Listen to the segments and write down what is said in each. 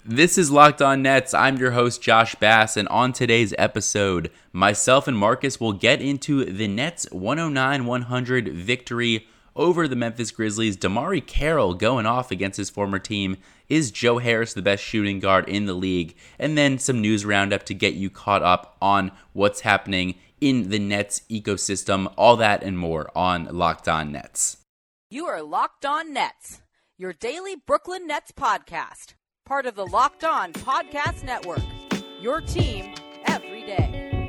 This is Locked On Nets. I'm your host, Josh Bass, and on today's episode, myself and Marcus will get into the Nets' 109-100 victory over the Memphis Grizzlies. DeMarre Carroll going off against his former team. Is Joe Harris the best shooting guard in the league? And then some news roundup to get you caught up on what's happening in the Nets ecosystem. All that and more on Locked On Nets. You are Locked On Nets, your daily Brooklyn Nets podcast. Part of the Locked On Podcast Network, your team every day.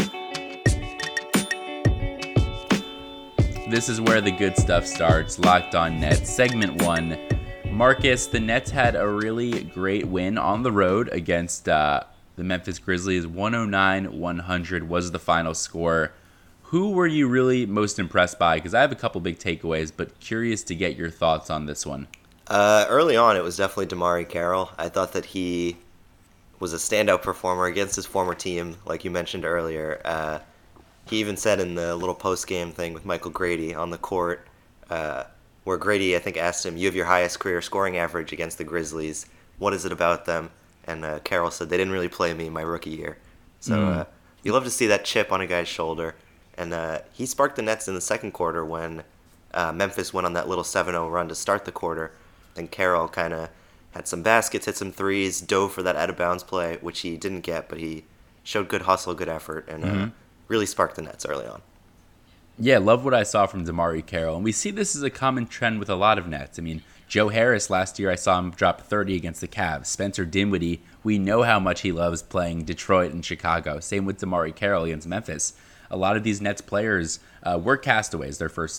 This is where the good stuff starts. Locked On Nets, segment 1. Marcus, the Nets had a really great win on the road against the Memphis Grizzlies. 109-100 was the final score. Who were you really most impressed by? Because I have a couple big takeaways, but curious to get your thoughts on this one. Early on, it was definitely DeMarre Carroll. I thought that he was a standout performer against his former team, like you mentioned earlier. He even said in the little post-game thing with Michael Grady on the court, where Grady, I think, asked him, "You have your highest career scoring average against the Grizzlies. What is it about them?" And Carroll said, "They didn't really play me my rookie year." So you love to see that chip on a guy's shoulder. And he sparked the Nets in the second quarter when Memphis went on that little 7-0 run to start the quarter. And Carroll kind of had some baskets, hit some threes, dove for that out-of-bounds play, which he didn't get, but he showed good hustle, good effort, and really sparked the Nets early on. Yeah, love what I saw from DeMarre Carroll. And we see this as a common trend with a lot of Nets. I mean, Joe Harris last year, I saw him drop 30 against the Cavs. Spencer Dinwiddie, we know how much he loves playing Detroit and Chicago. Same with DeMarre Carroll against Memphis. A lot of these Nets players were castaways, their first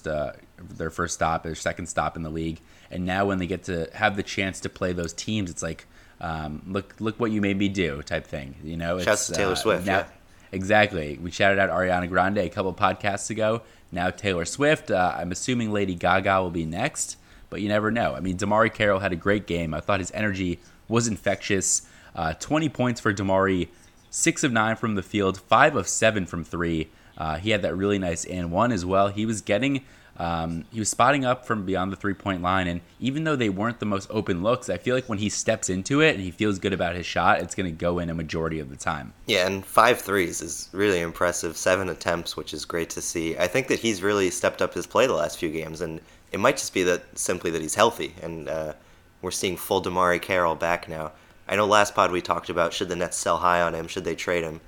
stop, their second stop in the league. And now when they get to have the chance to play those teams, it's like, look what you made me do type thing. You know, shouts to Taylor Swift. Now, yeah. Exactly. We shouted out Ariana Grande a couple podcasts ago. Now Taylor Swift. I'm assuming Lady Gaga will be next, but you never know. I mean, DeMarre Carroll had a great game. I thought his energy was infectious. 20 points for DeMarre, 6 of 9 from the field, 5 of 7 from 3. He had that really nice and one as well. He was spotting up from beyond the three-point line, and even though they weren't the most open looks, I feel like when he steps into it and he feels good about his shot, it's going to go in a majority of the time. Yeah, and 5 threes is really impressive. 7 attempts, which is great to see. I think that he's really stepped up his play the last few games, and it might just be that he's healthy, and we're seeing full DeMarre Carroll back now. I know last pod we talked about should the Nets sell high on him, should they trade him.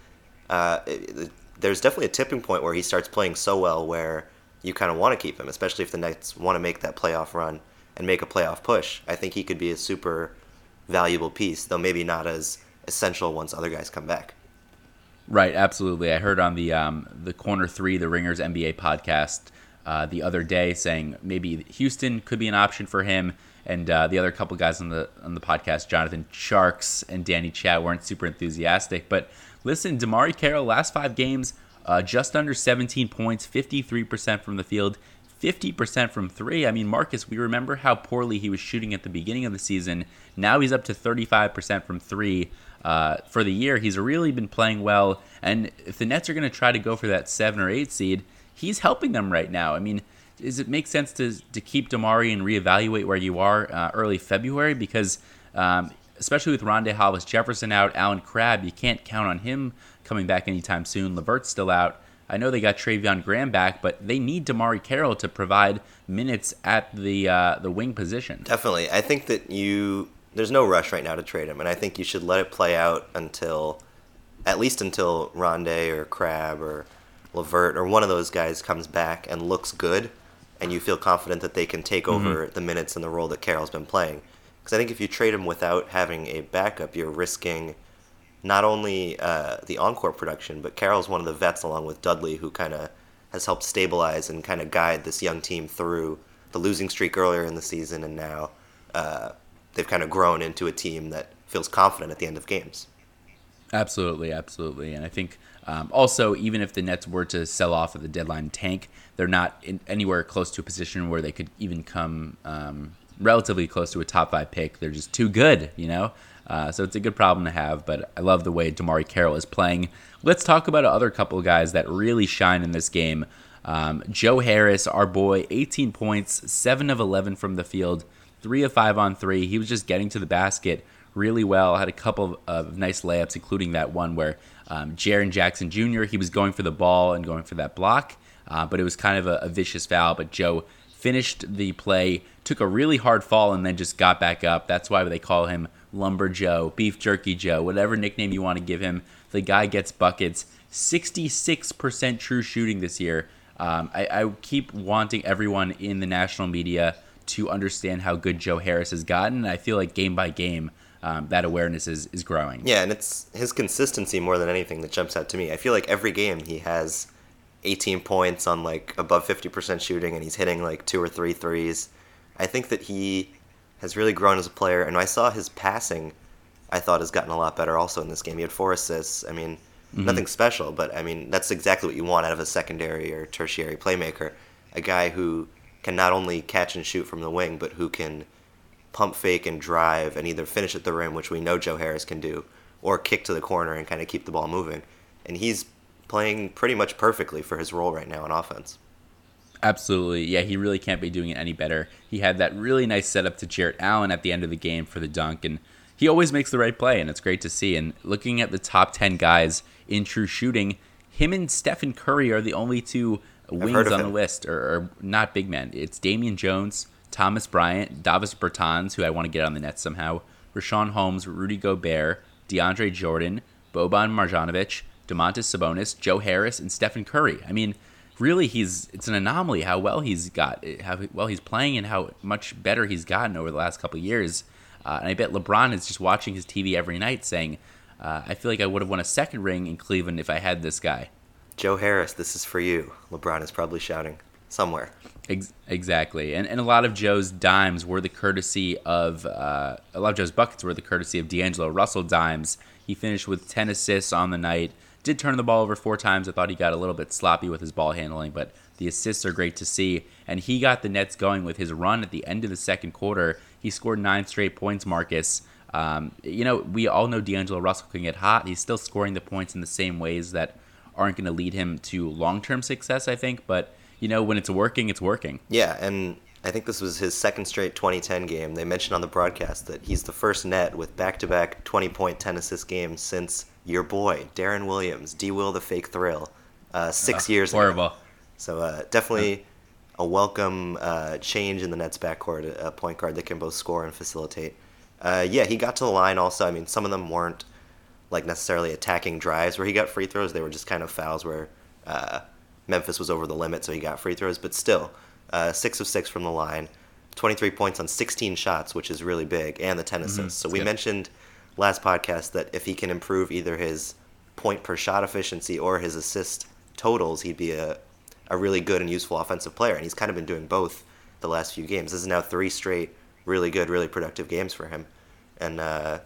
There's definitely a tipping point where he starts playing so well where you kind of want to keep him, especially if the Nets want to make that playoff run and make a playoff push. I think he could be a super valuable piece, though maybe not as essential once other guys come back. Right, absolutely. I heard on the Corner 3, the Ringers NBA podcast the other day saying maybe Houston could be an option for him, and the other couple guys on the podcast, Jonathan Sharks and Danny Chat, weren't super enthusiastic. But listen, DeMarre Carroll, last 5 games, just under 17 points, 53% from the field, 50% from 3. I mean, Marcus, we remember how poorly he was shooting at the beginning of the season. Now he's up to 35% from 3 for the year. He's really been playing well. And if the Nets are going to try to go for that 7 or 8 seed, he's helping them right now. I mean, does it make sense to keep DeMarre and reevaluate where you are early February? Because especially with Rondae Hollis-Jefferson out, Allen Crabbe, you can't count on him coming back anytime soon. LeVert's still out. I know they got Travion Graham back, but they need DeMarre Carroll to provide minutes at the wing position. Definitely. I think that there's no rush right now to trade him, and I think you should let it play out at least until Rondae or Crabbe or LeVert or one of those guys comes back and looks good, and you feel confident that they can take over the minutes and the role that Carroll's been playing. Because I think if you trade him without having a backup, you're risking not only the on-court production, but Carroll's one of the vets along with Dudley who kind of has helped stabilize and kind of guide this young team through the losing streak earlier in the season, and now they've kind of grown into a team that feels confident at the end of games. Absolutely. And I think also, even if the Nets were to sell off at the deadline tank, they're not anywhere close to a position where they could even come relatively close to a top 5 pick. They're just too good, you know? So it's a good problem to have, but I love the way DeMarre Carroll is playing. Let's talk about other couple of guys that really shine in this game. Joe Harris, our boy, 18 points, 7 of 11 from the field, 3 of 5 on 3. He was just getting to the basket, really well. Had a couple of nice layups, including that one where Jaren Jackson Jr., he was going for the ball and going for that block, but it was kind of a vicious foul. But Joe finished the play, took a really hard fall, and then just got back up. That's why they call him Lumber Joe, Beef Jerky Joe, whatever nickname you want to give him. The guy gets buckets. 66% true shooting this year. I keep wanting everyone in the national media to understand how good Joe Harris has gotten. I feel like game by game, that awareness is growing. Yeah, and it's his consistency more than anything that jumps out to me. I feel like every game he has 18 points on like above 50% shooting, and he's hitting like 2 or 3 threes. I think that he has really grown as a player, and I saw his passing, I thought, has gotten a lot better also in this game. He had 4 assists. I mean, nothing special, but I mean, that's exactly what you want out of a secondary or tertiary playmaker. A guy who can not only catch and shoot from the wing, but who can pump fake and drive and either finish at the rim, which we know Joe Harris can do, or kick to the corner and kind of keep the ball moving. And he's playing pretty much perfectly for his role right now on offense. Absolutely. Yeah, he really can't be doing it any better. He had that really nice setup to Jarrett Allen at the end of the game for the dunk, and he always makes the right play, and it's great to see. And looking at the top 10 guys in true shooting, him and Stephen Curry are the only two wings on the list, or not big men. It's Damian Jones, Thomas Bryant, Davis Bertans, who I want to get on the net somehow, Rashawn Holmes, Rudy Gobert, DeAndre Jordan, Boban Marjanovic, Domantas Sabonis, Joe Harris, and Stephen Curry. I mean, really, it's an anomaly how well he's playing and how much better he's gotten over the last couple of years. And I bet LeBron is just watching his TV every night saying, I feel like I would have won a second ring in Cleveland if I had this guy. Joe Harris, this is for you. LeBron is probably shouting somewhere. Exactly. And a lot of Joe's dimes were the courtesy of, a lot of Joe's buckets were the courtesy of D'Angelo Russell dimes. He finished with 10 assists on the night. Did turn the ball over 4 times. I thought he got a little bit sloppy with his ball handling, but the assists are great to see. And he got the Nets going with his run at the end of the second quarter. He scored 9 straight points, Marcus. We all know D'Angelo Russell can get hot. He's still scoring the points in the same ways that aren't going to lead him to long-term success, I think. But, when it's working, it's working. Yeah, and I think this was his second straight 2010 game. They mentioned on the broadcast that he's the first Net with back-to-back 20-point, 10-assist games since your boy, Darren Williams, D-Will the Fake Thrill, 6 years ago. Horrible. So definitely a welcome change in the Nets backcourt, a point guard that can both score and facilitate. He got to the line also. I mean, some of them weren't like necessarily attacking drives where he got free throws. They were just kind of fouls where Memphis was over the limit, so he got free throws. But still, 6 of 6 from the line, 23 points on 16 shots, which is really big, and the 10 assists. So we mentioned last podcast that if he can improve either his point per shot efficiency or his assist totals, he'd be a really good and useful offensive player. And he's kind of been doing both the last few games. This is now 3 straight really good, really productive games for him. And go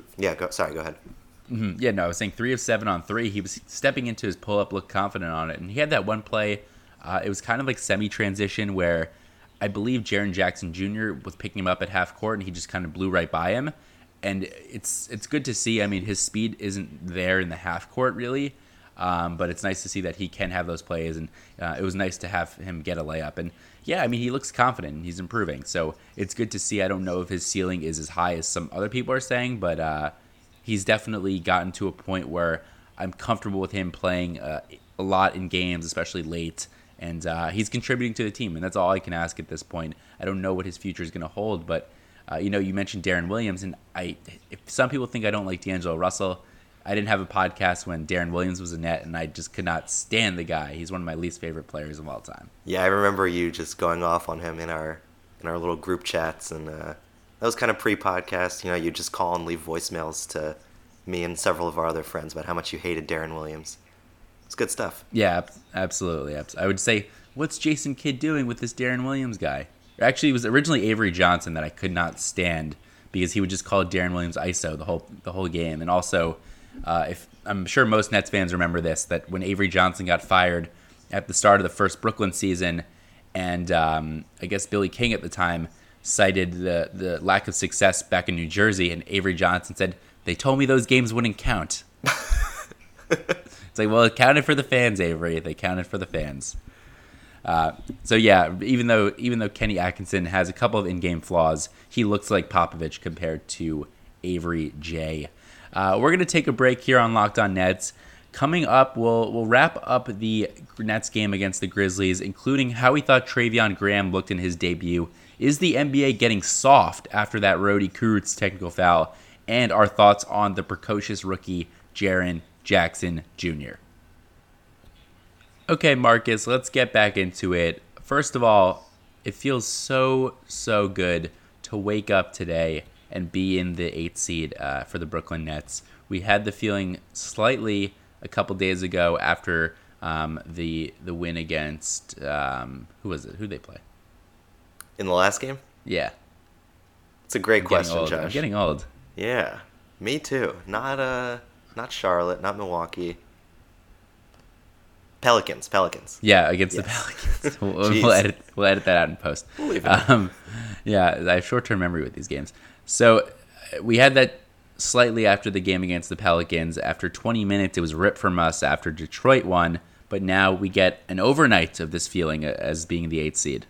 ahead. Mm-hmm. Yeah, no, I was saying 3 of 7 on 3. He was stepping into his pull-up, looked confident on it. And he had that one play, it was kind of like semi-transition where I believe Jaren Jackson Jr. was picking him up at half court and he just kind of blew right by him. And it's good to see. I mean, his speed isn't there in the half court really, but it's nice to see that he can have those plays. And it was nice to have him get a layup. And yeah, I mean, he looks confident and he's improving. So it's good to see. I don't know if his ceiling is as high as some other people are saying, but he's definitely gotten to a point where I'm comfortable with him playing a lot in games, especially late. And he's contributing to the team, and that's all I can ask at this point. I don't know what his future is going to hold, but you mentioned Darren Williams, and if some people think I don't like D'Angelo Russell, I didn't have a podcast when Darren Williams was a Net, and I just could not stand the guy. He's one of my least favorite players of all time. Yeah, I remember you just going off on him in our little group chats, and that was kind of pre-podcast. You just call and leave voicemails to me and several of our other friends about how much you hated Darren Williams. It's good stuff. Yeah, absolutely. I would say, what's Jason Kidd doing with this Darren Williams guy? Actually, it was originally Avery Johnson that I could not stand because he would just call Darren Williams ISO the whole game. And also, if I'm sure most Nets fans remember this, that when Avery Johnson got fired at the start of the first Brooklyn season, and I guess Billy King at the time cited the lack of success back in New Jersey, and Avery Johnson said, "They told me those games wouldn't count." It's like, well, it counted for the fans, Avery. They counted for the fans. So yeah, even though Kenny Atkinson has a couple of in-game flaws, he looks like Popovich compared to Avery J. We're going to take a break here on Locked On Nets. Coming up, we'll wrap up the Nets game against the Grizzlies, including how we thought Travion Graham looked in his debut. Is the NBA getting soft after that Rodi Kurucs technical foul? And our thoughts on the precocious rookie Jaren Jackson Jr. Okay, Marcus, let's get back into it. First of all, it feels so good to wake up today and be in the 8th seed for the Brooklyn Nets. We had the feeling slightly a couple days ago after the win against who was it? Who'd they play? In the last game? Yeah. It's a great question, Josh. I'm getting old. Yeah, me too. Not Charlotte, not Milwaukee. Pelicans. Yeah, against the Pelicans. We'll edit that out in post. We'll leave it. Yeah, I have short-term memory with these games. So we had that slightly after the game against the Pelicans. After 20 minutes, it was ripped from us after Detroit won. But now we get an overnight of this feeling as being the 8th seed.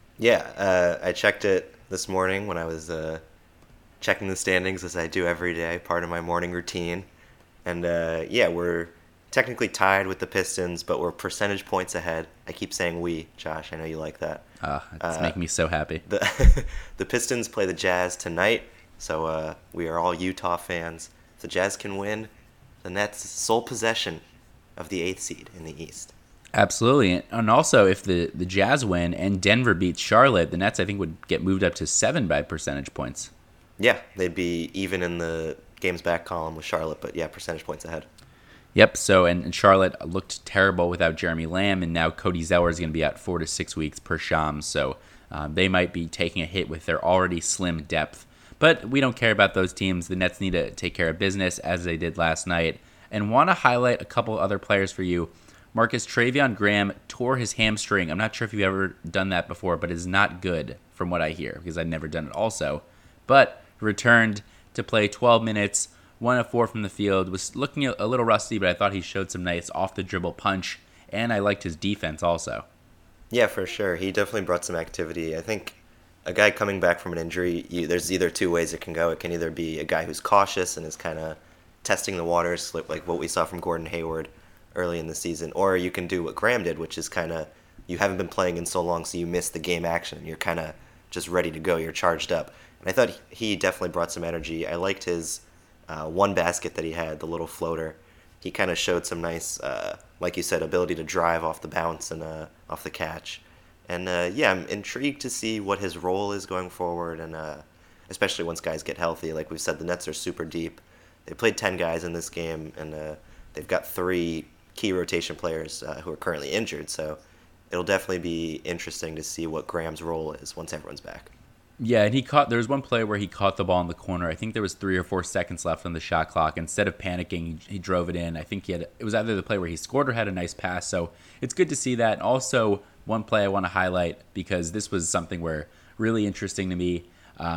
Yeah, I checked it this morning when I was checking the standings, as I do every day, part of my morning routine. And yeah, we're technically tied with the Pistons, but we're percentage points ahead. I keep saying we, Josh. I know you like that. It's making me so happy. The Pistons play the Jazz tonight, so we are all Utah fans. If the Jazz can win, the Nets' sole possession of the 8th seed in the East. Absolutely. And also, if the Jazz win and Denver beats Charlotte, the Nets, I think, would get moved up to 7 by percentage points. Yeah, they'd be even in the games back column with Charlotte, but yeah, percentage points ahead. Yep. So, and Charlotte looked terrible without Jeremy Lamb, and now Cody Zeller is going to be out 4 to 6 weeks per Shams. So they might be taking a hit with their already slim depth. But we don't care about those teams. The Nets need to take care of business, as they did last night. And want to highlight a couple other players for you. Marcus, Travion Graham tore his hamstring. I'm not sure if you've ever done that before, but it's not good from what I hear, because I've never done it also. But returned to play 12 minutes, 1 of 4 from the field, was looking a little rusty, but I thought he showed some nice off-the-dribble punch, and I liked his defense also. Yeah, for sure. He definitely brought some activity. I think a guy coming back from an injury, there's either two ways it can go. It can either be a guy who's cautious and is kind of testing the waters, like what we saw from Gordon Hayward early in the season, or you can do what Graham did, which is kind of, you haven't been playing in so long, so you miss the game action. You're kind of just ready to go. You're charged up. And I thought he definitely brought some energy. I liked his one basket that he had, the little floater. He kind of showed some nice, like you said, ability to drive off the bounce and off the catch. And yeah, I'm intrigued to see what his role is going forward, and especially once guys get healthy. Like we've said, the Nets are super deep. They played 10 guys in this game, and they've got 3 key rotation players who are currently injured. So it'll definitely be interesting to see what Graham's role is once everyone's back. Yeah, and there was one play where he caught the ball in the corner. I think there was 3 or 4 seconds left on the shot clock. Instead of panicking, he drove it in. I think it was either the play where he scored or had a nice pass. So it's good to see that. And also, one play I want to highlight, because this was something where really interesting to me.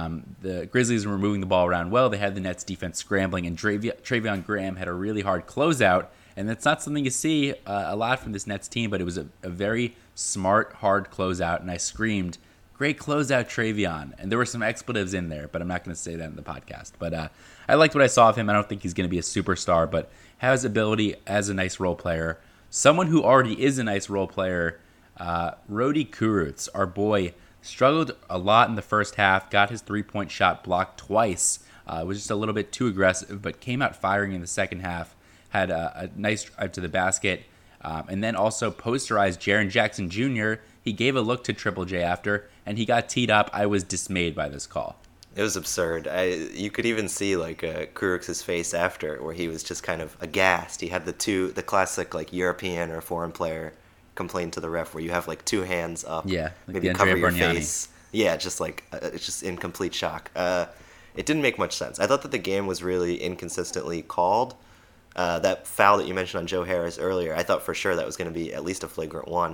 The Grizzlies were moving the ball around well. They had the Nets defense scrambling, and Travion Graham had a really hard closeout. And that's not something you see a lot from this Nets team, but it was a very smart, hard closeout. And I screamed, "Great closeout, Travion." And there were some expletives in there, but I'm not going to say that in the podcast. But I liked what I saw of him. I don't think he's going to be a superstar, but has ability as a nice role player. Someone who already is a nice role player, Rodi Kurucs, our boy, struggled a lot in the first half, got his 3-point shot blocked twice. Was just a little bit too aggressive, but came out firing in the second half. Had a nice drive to the basket, and then also posterized Jaren Jackson Jr. He gave a look to Triple J after, and he got teed up. I was dismayed by this call. It was absurd. You could even see like Kurucs' face after, where he was just kind of aghast. He had the classic like European or foreign player complain to the ref, where you have like 2 hands up, yeah, like maybe cover your face. Yeah, just like it's just in complete shock. It didn't make much sense. I thought that the game was really inconsistently called. That foul that you mentioned on Joe Harris earlier, I thought for sure that was going to be at least a flagrant 1,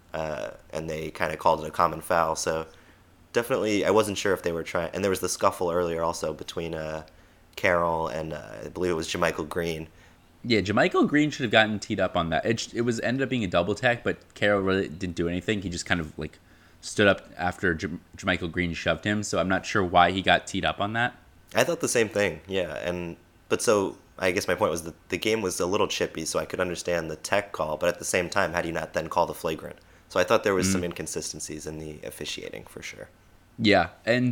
and they kind of called it a common foul. So definitely, I wasn't sure if they were trying. And there was the scuffle earlier also between Carroll and I believe it was JaMychal Green. Yeah, JaMychal Green should have gotten teed up on that. It ended up being a double tech, but Carroll really didn't do anything. He just kind of like stood up after JaMychal Green shoved him. So I'm not sure why he got teed up on that. I thought the same thing, yeah. But so I guess my point was that the game was a little chippy, so I could understand the tech call, but at the same time, how do you not then call the flagrant? So I thought there was some inconsistencies in the officiating for sure. Yeah, and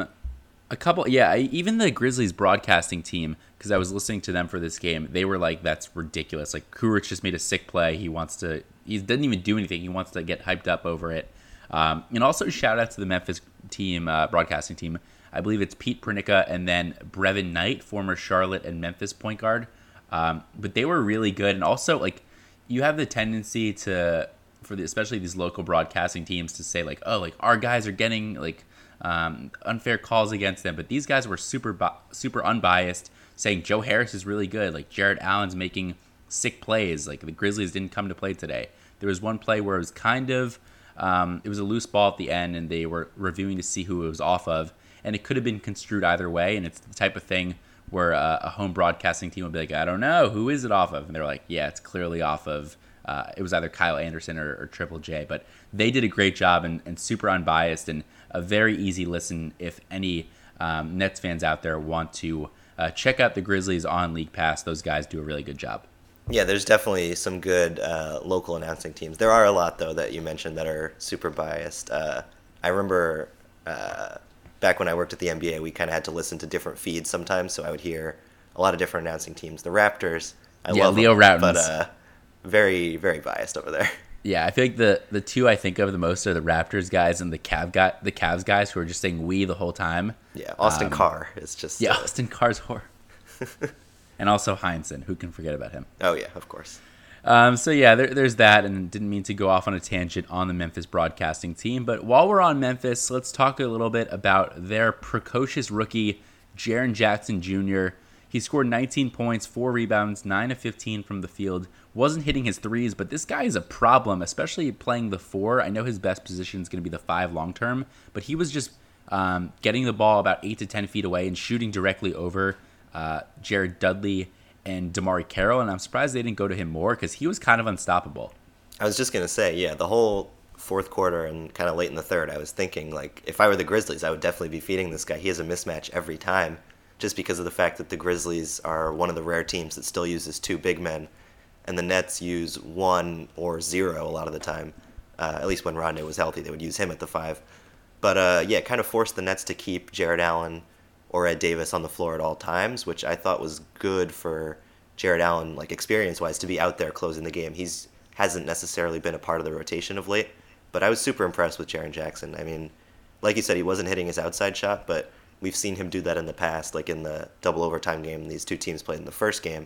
a couple, yeah, even the Grizzlies broadcasting team, because I was listening to them for this game, they were like, "That's ridiculous! Like Kuric just made a sick play. He doesn't even do anything. He wants to get hyped up over it." And also shout out to the Memphis team broadcasting team. I believe it's Pete Pernica and then Brevin Knight, former Charlotte and Memphis point guard. But they were really good, and also like you have the tendency to, especially these local broadcasting teams, to say like, "Oh, like our guys are getting like unfair calls against them," but these guys were super unbiased, saying Joe Harris is really good. Like Jarrett Allen's making sick plays. Like the Grizzlies didn't come to play today. There was one play where it was kind of it was a loose ball at the end, and they were reviewing to see who it was off of, and it could have been construed either way. And it's the type of thing where a home broadcasting team would be like, "I don't know, who is it off of?" And they're like, "Yeah, it's clearly off of." It was either Kyle Anderson or Triple J, but they did a great job and super unbiased and a very easy listen if any Nets fans out there want to check out the Grizzlies on League Pass. Those guys do a really good job. Yeah, there's definitely some good local announcing teams. There are a lot, though, that you mentioned that are super biased. I remember back when I worked at the NBA, we kind of had to listen to different feeds sometimes, so I would hear a lot of different announcing teams. The Raptors, I love Leo them, Rautins. but very, very biased over there. Yeah, I feel like the two I think of the most are the Raptors guys and the Cavs guys who are just saying "we" the whole time. Yeah, Austin Carr is just... Austin Carr's whore. And also Heinsohn, who can forget about him? Oh, yeah, of course. So, yeah, there's that, and didn't mean to go off on a tangent on the Memphis broadcasting team. But while we're on Memphis, let's talk a little bit about their precocious rookie, Jaren Jackson Jr. He scored 19 points, 4 rebounds, 9 of 15 from the field. Wasn't hitting his threes, but this guy is a problem, especially playing the 4. I know his best position is going to be the 5 long term, but he was just getting the ball about 8 to 10 feet away and shooting directly over Jared Dudley and Damari Carroll, and I'm surprised they didn't go to him more because he was kind of unstoppable. I was just going to say, yeah, the whole fourth quarter and kind of late in the third, I was thinking, like, if I were the Grizzlies, I would definitely be feeding this guy. He has a mismatch every time, just because of the fact that the Grizzlies are one of the rare teams that still uses 2 big men, and the Nets use 1 or 0 a lot of the time. At least when Rondo was healthy, they would use him at the 5. But, yeah, it kind of forced the Nets to keep Jarrett Allen or Ed Davis on the floor at all times, which I thought was good for Jarrett Allen, like experience-wise, to be out there closing the game. Hasn't necessarily been a part of the rotation of late, but I was super impressed with Jaren Jackson. I mean, like you said, he wasn't hitting his outside shot, but we've seen him do that in the past, like in the double overtime game these two teams played in the first game.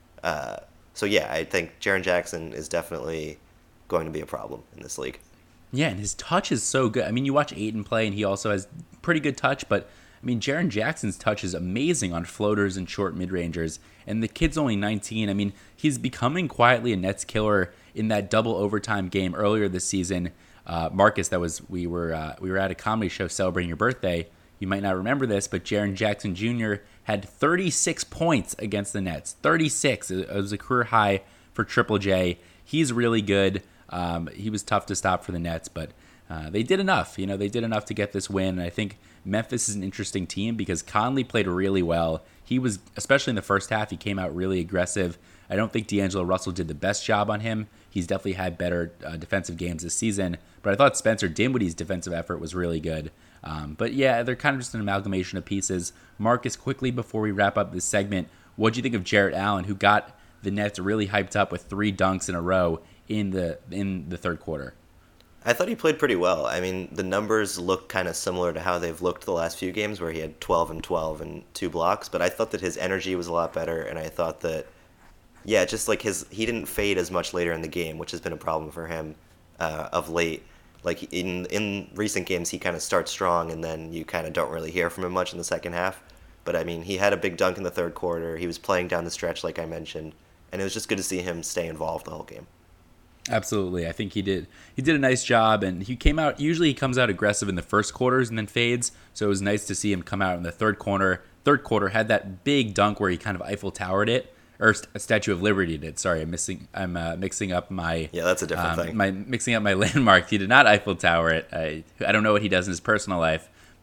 So yeah, I think Jaren Jackson is definitely going to be a problem in this league. Yeah, and his touch is so good. I mean, you watch Ayton play, and he also has pretty good touch, but I mean, Jaren Jackson's touch is amazing on floaters and short mid-rangers, and the kid's only 19. I mean, he's becoming quietly a Nets killer. In that double overtime game earlier this season, Marcus, we were at a comedy show celebrating your birthday. You might not remember this, but Jaren Jackson Jr. had 36 points against the Nets. 36. It was a career high for Triple J. He's really good. He was tough to stop for the Nets, but they did enough. You know, they did enough to get this win, and I think Memphis is an interesting team because Conley played really well. He was, especially in the first half, he came out really aggressive. I don't think D'Angelo Russell did the best job on him. He's definitely had better defensive games this season, but I thought Spencer Dinwiddie's defensive effort was really good. But yeah, they're kind of just an amalgamation of pieces. Marcus, quickly before we wrap up this segment, what do you think of Jarrett Allen, who got the Nets really hyped up with 3 dunks in a row in the third quarter? I thought he played pretty well. I mean, the numbers look kind of similar to how they've looked the last few games where he had 12 and 12 and 2 blocks, but I thought that his energy was a lot better, and I thought that, yeah, just like he didn't fade as much later in the game, which has been a problem for him of late. Like in recent games, he kind of starts strong, and then you kind of don't really hear from him much in the second half. But I mean, he had a big dunk in the third quarter. He was playing down the stretch, like I mentioned, and it was just good to see him stay involved the whole game. Absolutely. I think he did a nice job, and usually he comes out aggressive in the first quarters and then fades, so it was nice to see him come out in the third quarter, had that big dunk where he kind of Eiffel Towered it, or a Statue of Liberty did. Sorry, I'm mixing up my... Yeah, that's a different thing. Mixing up my landmarks. He did not Eiffel Tower it. I don't know what he does in his personal life,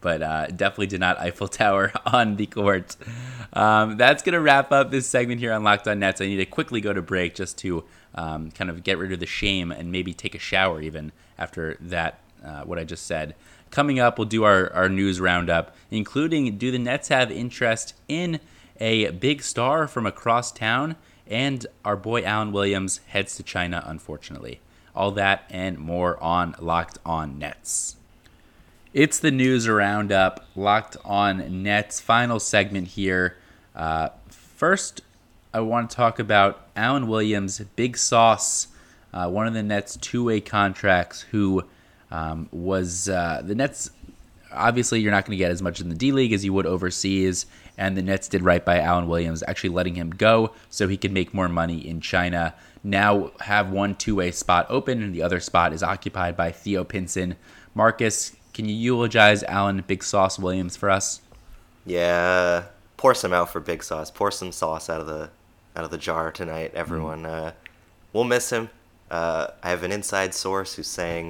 but definitely did not Eiffel Tower on the court. That's going to wrap up this segment here on Locked On Nets. I need to quickly go to break just to kind of get rid of the shame and maybe take a shower even after that, what I just said. Coming up, we'll do our news roundup, including do the Nets have interest in a big star from across town? And our boy Alan Williams heads to China, unfortunately. All that and more on Locked On Nets. It's the news roundup, Locked On Nets, final segment here. First, I want to talk about Alan Williams, Big Sauce, one of the Nets' two-way contracts, who was the Nets. Obviously, you're not going to get as much in the D-League as you would overseas, and the Nets did right by Alan Williams, actually letting him go so he could make more money in China. Now have one two-way spot open, and the other spot is occupied by Theo Pinson. Marcus, can you eulogize Alan Big Sauce Williams for us? Yeah, pour some out for Big Sauce. Pour some sauce out of the jar tonight, everyone. We'll miss him. I have an inside source who's saying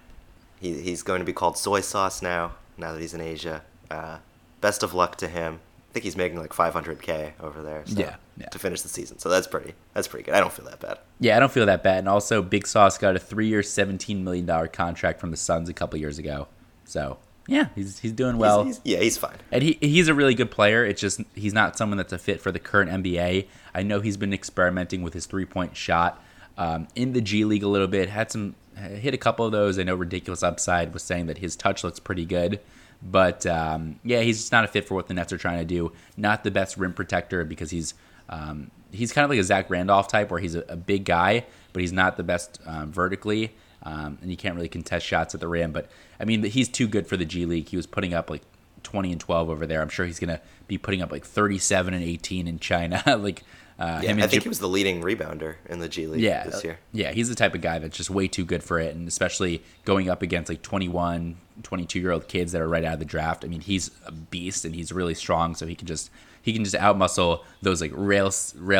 he's going to be called Soy Sauce now that he's in Asia. Best of luck to him. I think he's making like $500K over there. So, yeah. To finish the season. So that's pretty good. I don't feel that bad. Yeah, I don't feel that bad. And also, Big Sauce got a 3-year, $17 million contract from the Suns a couple years ago. So, yeah, he's doing well. He's fine. And he's a really good player. It's just he's not someone that's a fit for the current NBA. I know he's been experimenting with his three-point shot in the G League a little bit. Hit a couple of those. I know Ridiculous Upside was saying that his touch looks pretty good. But, he's just not a fit for what the Nets are trying to do. Not the best rim protector because he's kind of like a Zach Randolph type where he's a big guy, but he's not the best vertically. And he can't really contest shots at the rim. But, I mean, he's too good for the G League. He was putting up like 20 and 12 over there. I'm sure he's going to be putting up like 37 and 18 in China. I think he was the leading rebounder in the G League this year. Yeah, he's the type of guy that's just way too good for it, and especially going up against like 21, 22-year-old kids that are right out of the draft. I mean, he's a beast, and he's really strong, so he can just outmuscle those like rail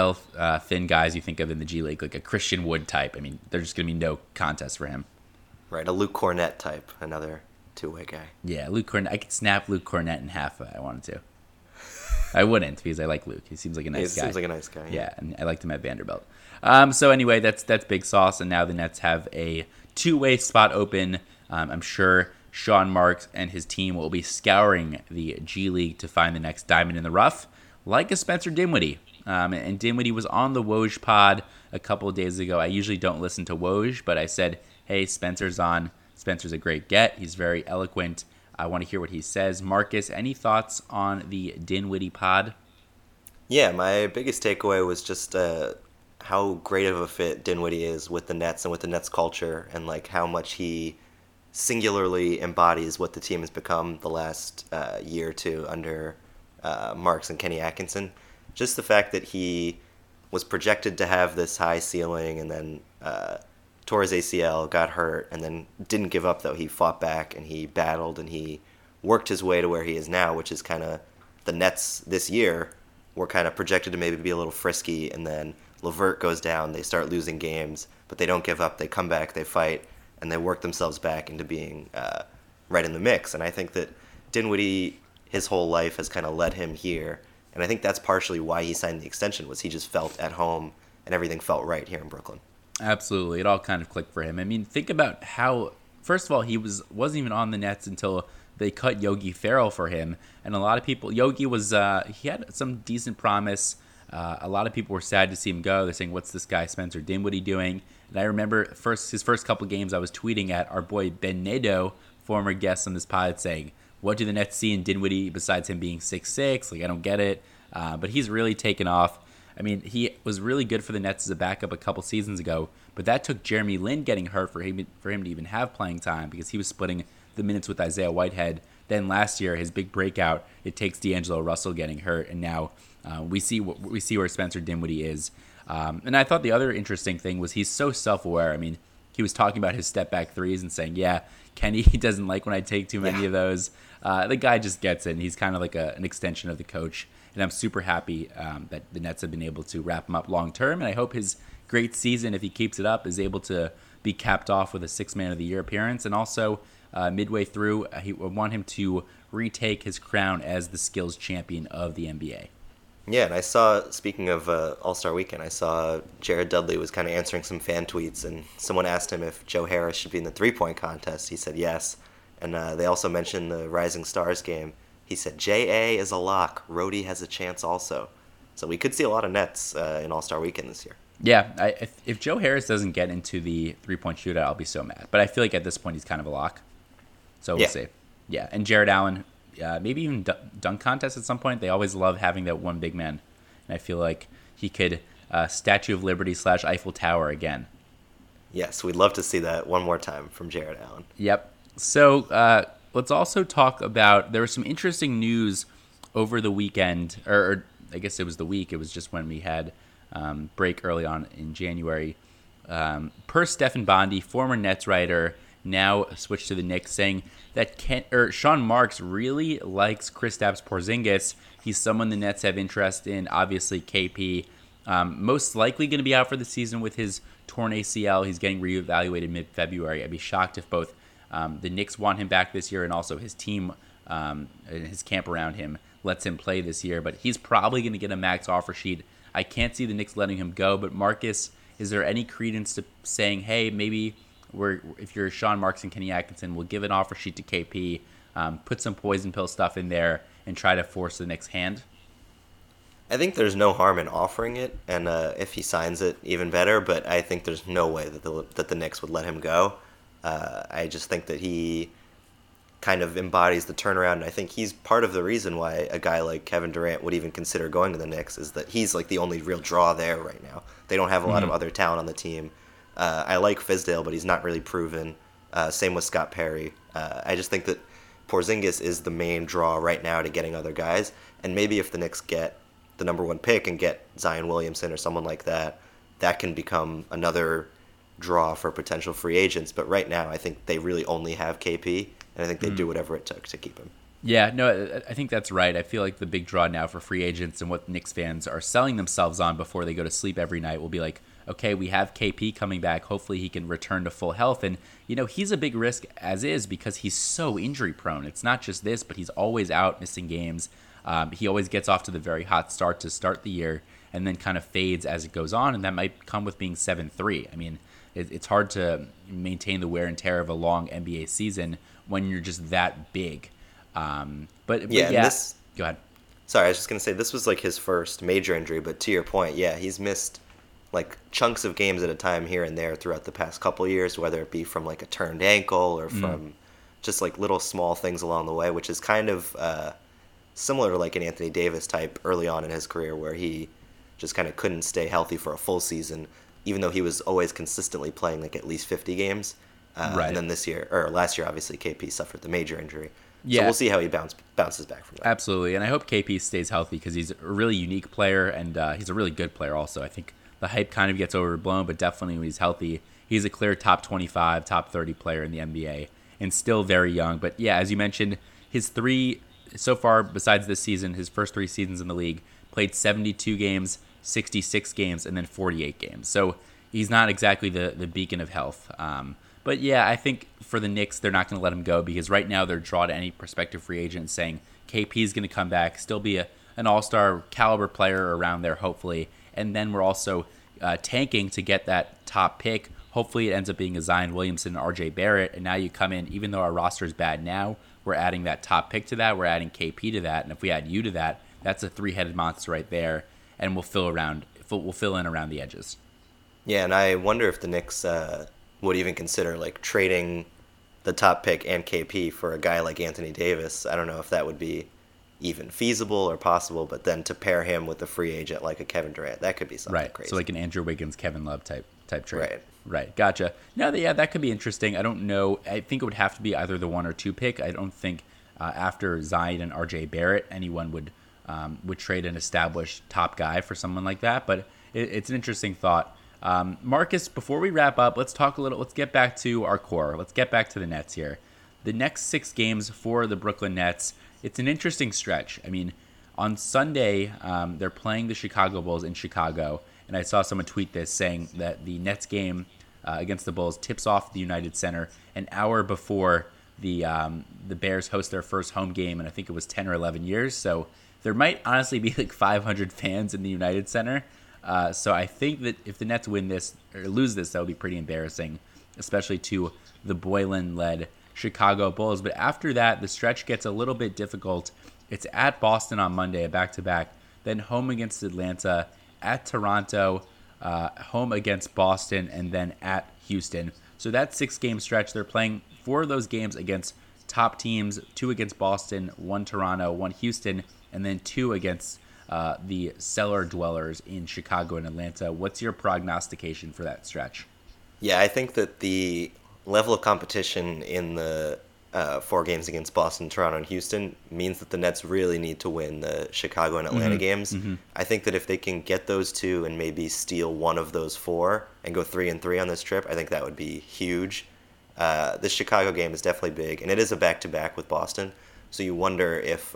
thin guys you think of in the G League, like a Christian Wood type. I mean, there's just going to be no contest for him. Right, a Luke Cornett type, another two-way guy. Yeah, Luke Cornett. I could snap Luke Cornett in half if I wanted to. I wouldn't because I like Luke. He seems like a nice guy. He seems like a nice guy. Yeah, and I liked him at Vanderbilt. So anyway, that's Big Sauce, and now the Nets have a two-way spot open. I'm sure Sean Marks and his team will be scouring the G League to find the next diamond in the rough, like a Spencer Dinwiddie. And Dinwiddie was on the Woj pod a couple of days ago. I usually don't listen to Woj, but I said, hey, Spencer's on. Spencer's a great get. He's very eloquent. I want to hear what he says. Marcus, any thoughts on the Dinwiddie pod? Yeah, my biggest takeaway was just how great of a fit Dinwiddie is with the Nets and with the Nets culture, and like how much he singularly embodies what the team has become the last year or two under Marks and Kenny Atkinson. Just the fact that he was projected to have this high ceiling and then tore his ACL, got hurt, and then didn't give up, though. He fought back, and he battled, and he worked his way to where he is now, which is kind of the Nets this year were kind of projected to maybe be a little frisky, and then LeVert goes down, they start losing games, but they don't give up, they come back, they fight, and they work themselves back into being right in the mix. And I think that Dinwiddie, his whole life has kind of led him here, and I think that's partially why he signed the extension, was he just felt at home, and everything felt right here in Brooklyn. Absolutely. It all kind of clicked for him. I mean, think about how, first of all, he wasn't even on the Nets until they cut Yogi Ferrell for him. And a lot of people, Yogi was, he had some decent promise. A lot of people were sad to see him go. They're saying, what's this guy Spencer Dinwiddie doing? And I remember his first couple games I was tweeting at our boy Ben Nadeau, former guest on this pod, saying, what do the Nets see in Dinwiddie besides him being 6'6"? Like, I don't get it. But he's really taken off. I mean, he was really good for the Nets as a backup a couple seasons ago, but that took Jeremy Lin getting hurt for him to even have playing time because he was splitting the minutes with Isaiah Whitehead. Then last year, his big breakout, it takes D'Angelo Russell getting hurt, and now we see where Spencer Dinwiddie is. And I thought the other interesting thing was he's so self-aware. I mean, he was talking about his step-back threes and saying, yeah, Kenny doesn't like when I take too many of those. The guy just gets it, and he's kind of like an extension of the coach. And I'm super happy that the Nets have been able to wrap him up long term. And I hope his great season, if he keeps it up, is able to be capped off with a 6th Man of the Year appearance. And also midway through. He would want him to retake his crown as the skills champion of the NBA. Yeah, and I saw, speaking of All-Star Weekend, I saw Jared Dudley was kind of answering some fan tweets, and someone asked him if Joe Harris should be in the three-point contest. He said yes. And they also mentioned the Rising Stars game. He said, J.A. is a lock. Rhodey has a chance also. So we could see a lot of Nets in All-Star Weekend this year. Yeah, if Joe Harris doesn't get into the three-point shootout, I'll be so mad. But I feel like at this point he's kind of a lock. So we'll see. Yeah, and Jared Allen, maybe even dunk contest at some point. They always love having that one big man. And I feel like he could Statue of Liberty / Eiffel Tower again. Yes, we'd love to see that one more time from Jared Allen. Yep. So let's also talk about, there was some interesting news over the weekend, or I guess it was the week. It was just when we had break early on in January. Per Stephen Bondy, former Nets writer, now switched to the Knicks, saying that Sean Marks really likes Kristaps Porzingis. He's someone the Nets have interest in. Obviously, KP most likely going to be out for the season with his torn ACL. He's getting reevaluated mid-February. I'd be shocked if both the Knicks want him back this year and also his team and his camp around him lets him play this year. But he's probably going to get a max offer sheet. I can't see the Knicks letting him go. But Marcus, is there any credence to saying, hey, maybe if you're Sean Marks and Kenny Atkinson, we'll give an offer sheet to KP, put some poison pill stuff in there, and try to force the Knicks' hand? I think there's no harm in offering it, and if he signs it, even better. But I think there's no way that the Knicks would let him go. I just think that he kind of embodies the turnaround, and I think he's part of the reason why a guy like Kevin Durant would even consider going to the Knicks, is that he's like the only real draw there right now. They don't have a lot of other talent on the team. I like Fizdale, but he's not really proven. Same with Scott Perry. I just think that Porzingis is the main draw right now to getting other guys, and maybe if the Knicks get the number one pick and get Zion Williamson or someone like that, that can become another draw for potential free agents. But right now, I think they really only have KP, and I think they'd do whatever it took to keep him. Yeah, no, I think that's right. I feel like the big draw now for free agents and what Knicks fans are selling themselves on before they go to sleep every night will be like, okay, we have KP coming back. Hopefully he can return to full health. And, he's a big risk as is because he's so injury prone. It's not just this, but he's always out missing games. He always gets off to the very hot start to start the year and then kind of fades as it goes on. And that might come with being 7-3. I mean, it's hard to maintain the wear and tear of a long NBA season when you're just that big. But yeah. Go ahead. Sorry, I was just going to say this was like his first major injury, but to your point, yeah, he's missed like chunks of games at a time here and there throughout the past couple of years, whether it be from like a turned ankle or from just like little small things along the way, which is kind of similar to like an Anthony Davis type early on in his career where he just kind of couldn't stay healthy for a full season, even though he was always consistently playing like at least 50 games. Right. And then last year, obviously, KP suffered the major injury. Yeah. So we'll see how he bounces back from that. Absolutely. And I hope KP stays healthy because he's a really unique player and he's a really good player also. I think the hype kind of gets overblown, but definitely when he's healthy, he's a clear top 25, top 30 player in the NBA and still very young. But yeah, as you mentioned, his three so far, besides this season, his first 3 seasons in the league, played 72 games, 66 games, and then 48 games. So he's not exactly the beacon of health. But yeah, I think for the Knicks, they're not going to let him go because right now they're drawn to any prospective free agent saying KP is going to come back, still be an all-star caliber player around there, hopefully. And then we're also tanking to get that top pick. Hopefully it ends up being a Zion Williamson and RJ Barrett. And now you come in, even though our roster is bad now, we're adding that top pick to that. We're adding KP to that. And if we add you to that, that's a 3-headed monster right there. And we'll fill in around the edges. Yeah, and I wonder if the Knicks would even consider like trading the top pick and KP for a guy like Anthony Davis. I don't know if that would be even feasible or possible, but then to pair him with a free agent like a Kevin Durant, that could be something crazy. So like an Andrew Wiggins, Kevin Love type trade. Right. Gotcha. No, yeah, that could be interesting. I don't know. I think it would have to be either the 1 or 2 pick. I don't think after Zion and RJ Barrett, anyone would trade an established top guy for someone like that. But it's an interesting thought. Marcus, before we wrap up, let's get back to our core. Let's get back to the Nets here. The next 6 games for the Brooklyn Nets, it's an interesting stretch. I mean, on Sunday, they're playing the Chicago Bulls in Chicago, and I saw someone tweet this saying that the Nets game against the Bulls tips off the United Center an hour before the Bears host their first home game, and I think it was 10 or 11 years. So there might honestly be like 500 fans in the United Center. So I think that if the Nets win this or lose this, that would be pretty embarrassing, especially to the Boylen-led Chicago Bulls. But after that, the stretch gets a little bit difficult. It's at Boston on Monday, a back-to-back, then home against Atlanta, at Toronto, home against Boston, and then at Houston. So that 6-game stretch, they're playing 4 of those games against top teams, 2 against Boston, 1 Toronto, 1 Houston, and then 2 against the cellar dwellers in Chicago and Atlanta. What's your prognostication for that stretch? Yeah, I think that the level of competition in the 4 games against Boston, Toronto, and Houston means that the Nets really need to win the Chicago and Atlanta games. I think that if they can get those 2 and maybe steal one of those 4 and go 3-3 on this trip, I think that would be huge. The Chicago game is definitely big, and it is a back-to-back with Boston, so you wonder if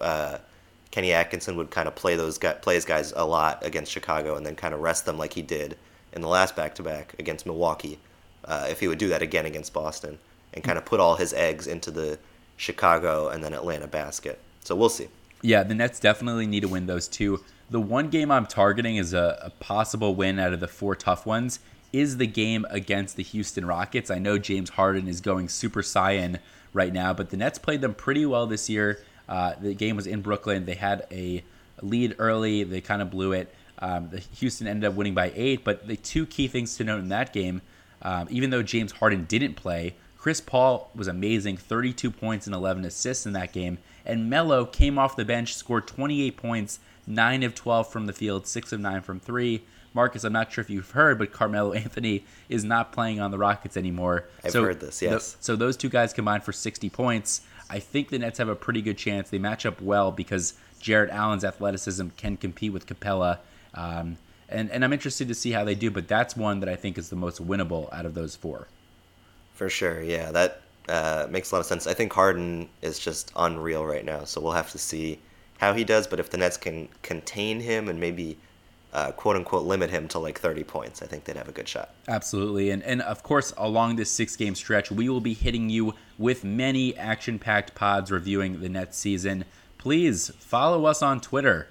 Kenny Atkinson would kind of play his guys a lot against Chicago and then kind of rest them like he did in the last back-to-back against Milwaukee, if he would do that again against Boston, and kind of put all his eggs into the Chicago and then Atlanta basket. So we'll see. Yeah, the Nets definitely need to win those 2. The one game I'm targeting as a possible win out of the 4 tough ones is the game against the Houston Rockets. I know James Harden is going Super Saiyan right now, but the Nets played them pretty well this year. The game was in Brooklyn. They had a lead early. They kind of blew it. The Houston ended up winning by 8, but the 2 key things to note in that game, even though James Harden didn't play, Chris Paul was amazing, 32 points and 11 assists in that game. And Melo came off the bench, scored 28 points, 9 of 12 from the field, 6 of 9 from 3. Marcus, I'm not sure if you've heard, but Carmelo Anthony is not playing on the Rockets anymore. I've heard this, yes. So those 2 guys combined for 60 points. I think the Nets have a pretty good chance. They match up well because Jarrett Allen's athleticism can compete with Capella. And I'm interested to see how they do, but that's one that I think is the most winnable out of those 4. For sure, yeah. That makes a lot of sense. I think Harden is just unreal right now, so we'll have to see how he does. But if the Nets can contain him and maybe quote-unquote limit him to like 30 points, I think they'd have a good shot. Absolutely. And of course, along this 6-game stretch, we will be hitting you with many action-packed pods reviewing the Nets season. Please follow us on Twitter,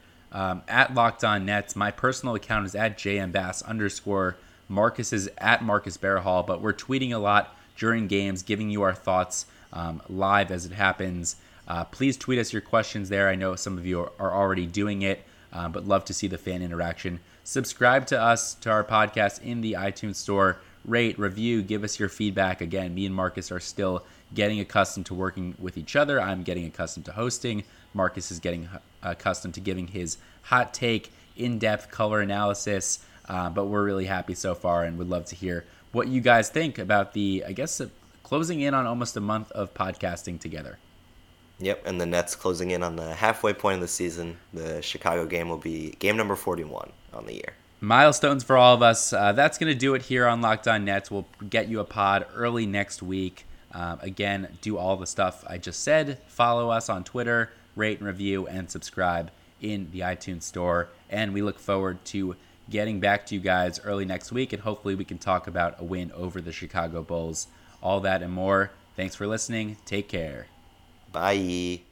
at Locked On Nets. My personal account is at @JMBass_. Marcus is at Marcus Bearhall, but we're tweeting a lot during games, giving you our thoughts live as it happens. Please tweet us your questions there. I know some of you are already doing it, but love to see the fan interaction. Subscribe to us, to our podcast in the iTunes store. Rate, review, give us your feedback. Again, me and Marcus are still getting accustomed to working with each other. I'm getting accustomed to hosting. Marcus is getting accustomed to giving his hot take, in-depth color analysis. But we're really happy so far and would love to hear what you guys think about closing in on almost a month of podcasting together. Yep, and the Nets closing in on the halfway point of the season. The Chicago game will be game number 41 on the year. Milestones for all of us. That's going to do it here on Locked On Nets. We'll get you a pod early next week. Again, do all the stuff I just said. Follow us on Twitter, rate and review, and subscribe in the iTunes store. And we look forward to getting back to you guys early next week, and hopefully we can talk about a win over the Chicago Bulls. All that and more. Thanks for listening. Take care. Bye.